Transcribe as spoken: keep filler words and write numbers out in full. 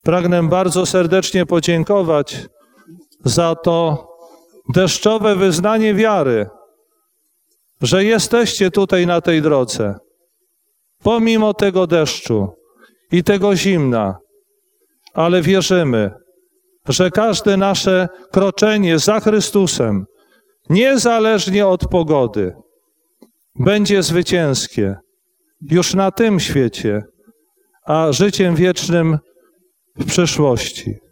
Pragnę bardzo serdecznie podziękować za to deszczowe wyznanie wiary, że jesteście tutaj na tej drodze. Pomimo tego deszczu i tego zimna, ale wierzymy, że każde nasze kroczenie za Chrystusem, niezależnie od pogody, będzie zwycięskie już na tym świecie, a życiem wiecznym w przyszłości.